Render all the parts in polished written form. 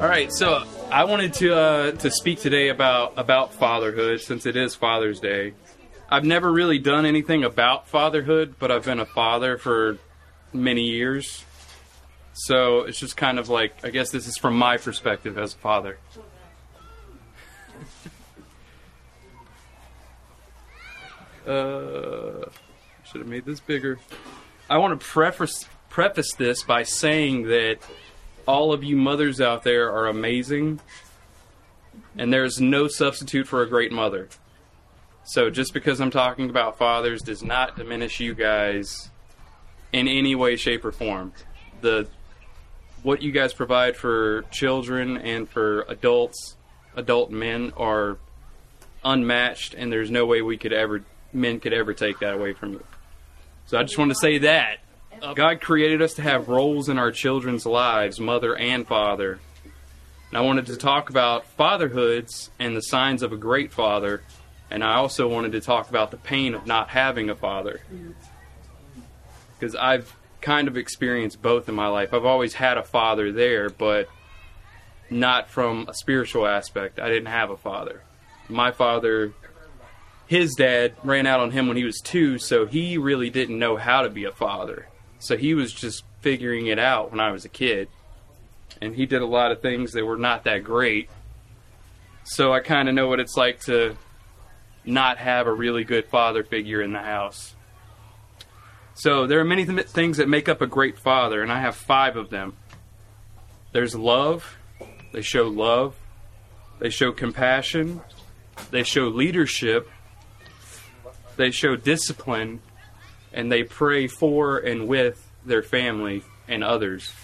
All right, so I wanted to speak today about fatherhood, since it is Father's Day. I've never really done anything about fatherhood, but I've been a father for many years. So it's just kind of like, I guess this is from my perspective as a father. Should have made this bigger. I want to preface this by saying that all of you mothers out there are amazing, and there's no substitute for a great mother. So just because I'm talking about fathers does not diminish you guys in any way, shape, or form. What you guys provide for children and for adult men are unmatched, and there's no way men could ever take that away from you. So I just want to say that. God created us to have roles in our children's lives, mother and father. And I wanted to talk about fatherhoods and the signs of a great father. And I also wanted to talk about the pain of not having a father. Because I've kind of experienced both in my life. I've always had a father there, but not from a spiritual aspect. I didn't have a father. My father, his dad ran out on him when he was 2, so he really didn't know how to be a father. So he was just figuring it out when I was a kid. And he did a lot of things that were not that great. So I kind of know what it's like to not have a really good father figure in the house. So there are many things that make up a great father, and I have 5 of them. There's love. They show love. They show compassion. They show leadership. They show discipline. And they pray for and with their family and others.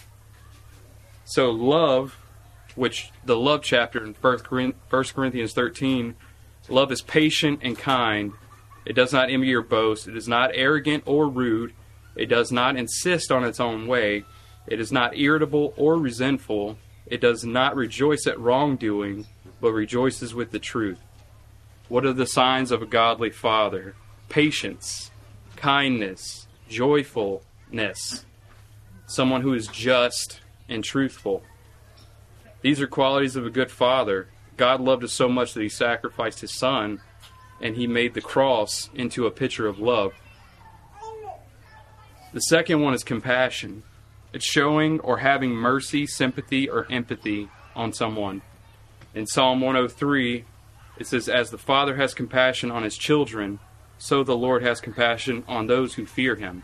So love, which the love chapter in 1 Corinthians 13, love is patient and kind. It does not envy or boast. It is not arrogant or rude. It does not insist on its own way. It is not irritable or resentful. It does not rejoice at wrongdoing, but rejoices with the truth. What are the signs of a godly father? Patience, kindness, joyfulness, someone who is just and truthful. These are qualities of a good father. God loved us so much that he sacrificed his son, and he made the cross into a picture of love. The second one is compassion. It's showing or having mercy, sympathy, or empathy on someone. In Psalm 103, it says, "As the Father has compassion on his children, so the Lord has compassion on those who fear him."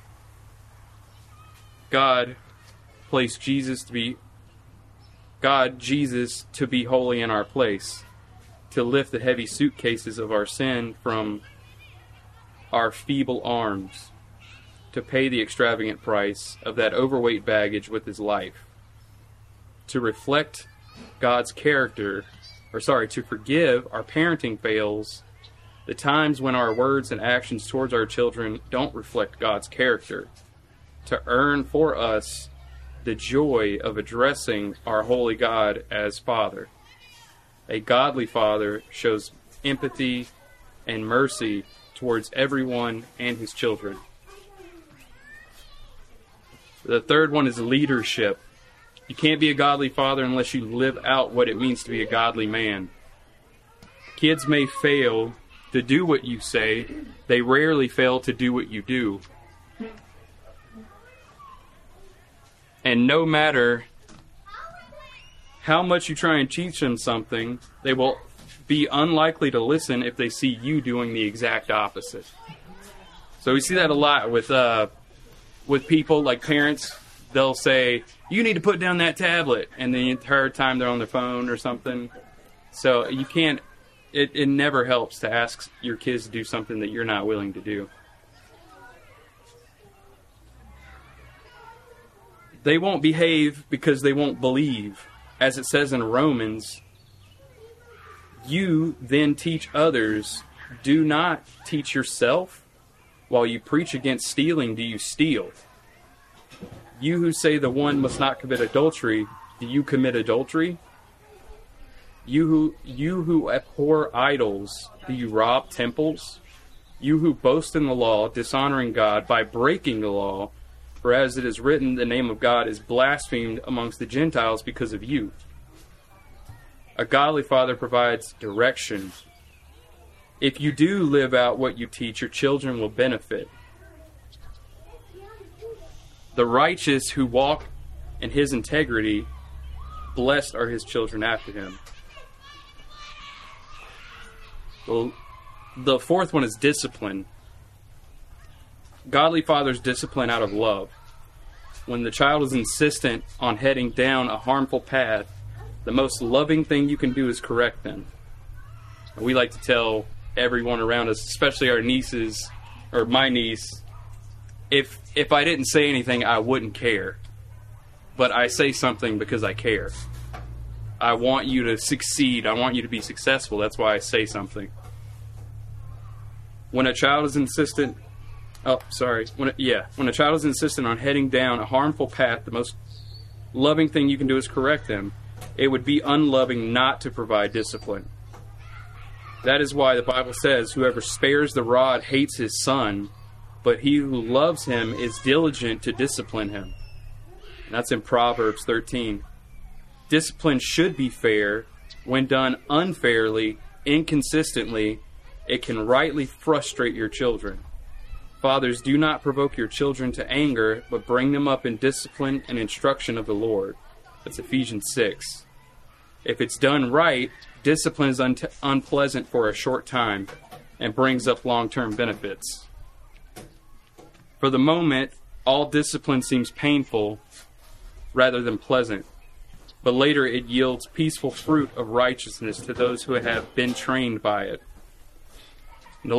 God placed Jesus to be holy in our place, to lift the heavy suitcases of our sin from our feeble arms, to pay the extravagant price of that overweight baggage with his life, to reflect God's character, to forgive our parenting fails, the times when our words and actions towards our children don't reflect God's character, to earn for us the joy of addressing our holy God as Father. A godly father shows empathy and mercy towards everyone and his children. The third one is leadership. You can't be a godly father unless you live out what it means to be a godly man. Kids may fail to do what you say. They rarely fail to do what you do. And no matter how much you try and teach them something, they will be unlikely to listen if they see you doing the exact opposite. So we see that a lot with people, like parents. They'll say, "You need to put down that tablet," and the entire time they're on their phone or something. So you can't. It never helps to ask your kids to do something that you're not willing to do. They won't behave because they won't believe. As it says in Romans, you then teach others. Do not teach yourself. While you preach against stealing, do you steal? You who say the one must not commit adultery, do you commit adultery? You who abhor idols, do you rob temples? You who boast in the law, dishonoring God by breaking the law, for as it is written, the name of God is blasphemed amongst the Gentiles because of you. A godly father provides direction. If you do live out what you teach, your children will benefit. The righteous who walk in his integrity, blessed are his children after him. Well, the fourth one is discipline. Godly fathers discipline out of love. When the child is insistent on heading down a harmful path, the most loving thing you can do is correct them. And we like to tell everyone around us, especially our nieces, or my niece, if I didn't say anything, I wouldn't care. But I say something because I care. I want you to succeed. I want you to be successful. That's why I say something. When a child is insistent... When a child is insistent on heading down a harmful path, the most loving thing you can do is correct them. It would be unloving not to provide discipline. That is why the Bible says, whoever spares the rod hates his son, but he who loves him is diligent to discipline him. And that's in Proverbs 13. Discipline should be fair. When done unfairly, inconsistently, it can rightly frustrate your children. Fathers, do not provoke your children to anger, but bring them up in discipline and instruction of the Lord. That's Ephesians 6. If it's done right, discipline is unpleasant for a short time and brings up long-term benefits. For the moment, all discipline seems painful rather than pleasant, but later it yields peaceful fruit of righteousness to those who have been trained by it. And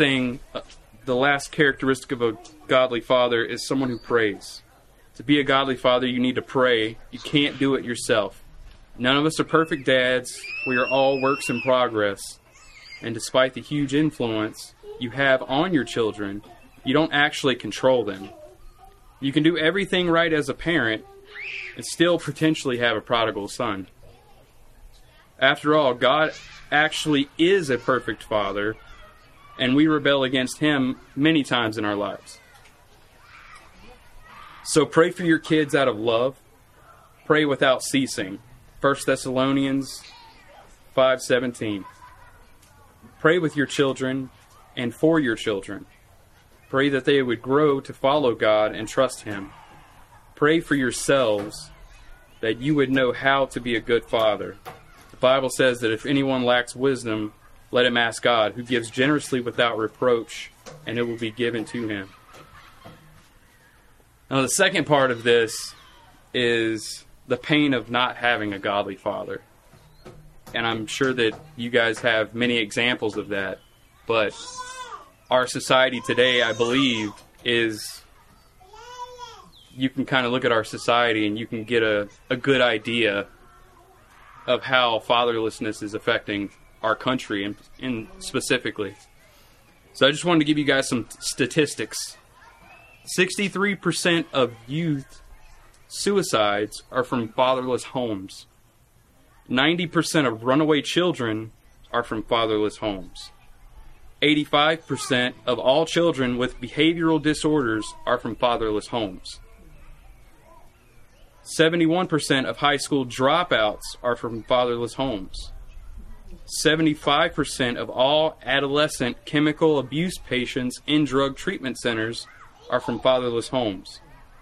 the last characteristic of a godly father is someone who prays. To be a godly father, you need to pray. You can't do it yourself. None of us are perfect dads. We are all works in progress. And despite the huge influence you have on your children, you don't actually control them. You can do everything right as a parent and still potentially have a prodigal son. After all, God actually is a perfect father, and we rebel against him many times in our lives. So pray for your kids out of love. Pray without ceasing. 1 Thessalonians 5:17. Pray with your children and for your children. Pray that they would grow to follow God and trust him. Pray for yourselves that you would know how to be a good father. The Bible says that if anyone lacks wisdom, let him ask God, who gives generously without reproach, and it will be given to him. Now, the second part of this is the pain of not having a godly father. And I'm sure that you guys have many examples of that. But our society today, I believe, is... You can kind of look at our society and you can get a good idea of how fatherlessness is affecting our country in specifically. So I just wanted to give you guys some statistics. 63% of youth suicides are from fatherless homes. 90% of runaway children are from fatherless homes. 85% of all children with behavioral disorders are from fatherless homes. 71% of high school dropouts are from fatherless homes. 75% of all adolescent chemical abuse patients in drug treatment centers are from fatherless homes.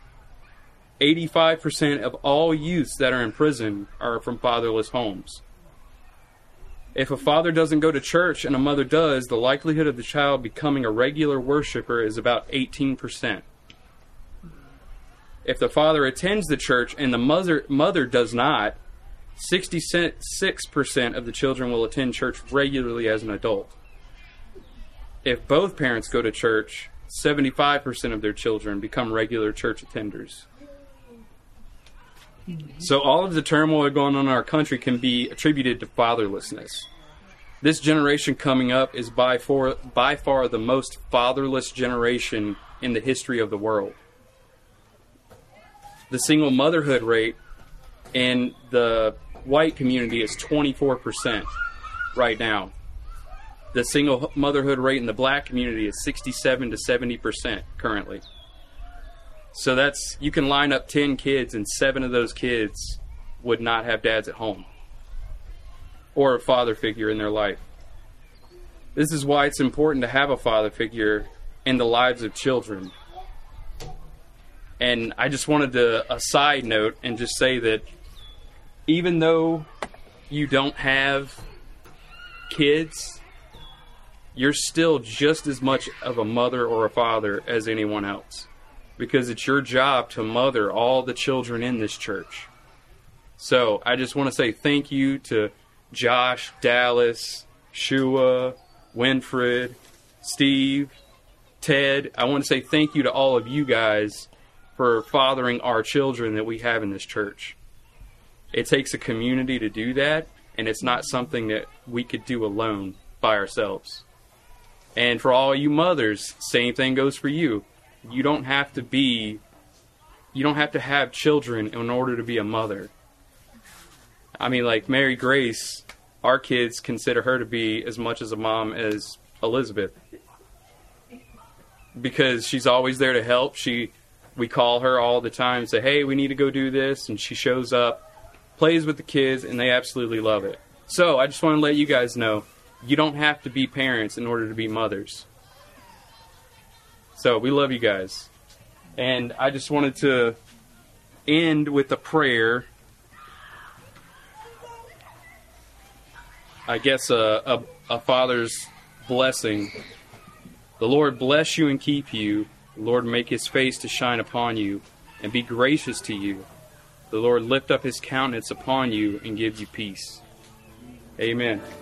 85% of all youths that are in prison are from fatherless homes. If a father doesn't go to church and a mother does, the likelihood of the child becoming a regular worshiper is about 18%. If the father attends the church and the mother does not, 66% of the children will attend church regularly as an adult. If both parents go to church, 75% of their children become regular church attenders. So all of the turmoil going on in our country can be attributed to fatherlessness. This generation coming up is by far the most fatherless generation in the history of the world. The single motherhood rate in the white community is 24% right now. The single motherhood rate in the black community is 67 to 70% currently. So that's, you can line up 10 kids and 7 of those kids would not have dads at home. or a father figure in their life. This is why it's important to have a father figure in the lives of children. And I just wanted to, a side note, and just say that even though you don't have kids, you're still just as much of a mother or a father as anyone else. Because it's your job to mother all the children in this church. So I just want to say thank you to Josh, Dallas, Shua, Winfred, Steve, Ted. I want to say thank you to all of you guys for fathering our children that we have in this church. It takes a community to do that, and it's not something that we could do alone by ourselves. And for all you mothers, same thing goes for you. You don't have to have children in order to be a mother. I mean, like Mary Grace, our kids consider her to be as much as a mom as Elizabeth. Because she's always there to help. We call her all the time and say, hey, we need to go do this. And she shows up, plays with the kids, and they absolutely love it. So I just want to let you guys know, you don't have to be parents in order to be mothers. So we love you guys. And I just wanted to end with a prayer. I guess a father's blessing. The Lord bless you and keep you. The Lord make his face to shine upon you and be gracious to you. The Lord lift up his countenance upon you and give you peace. Amen.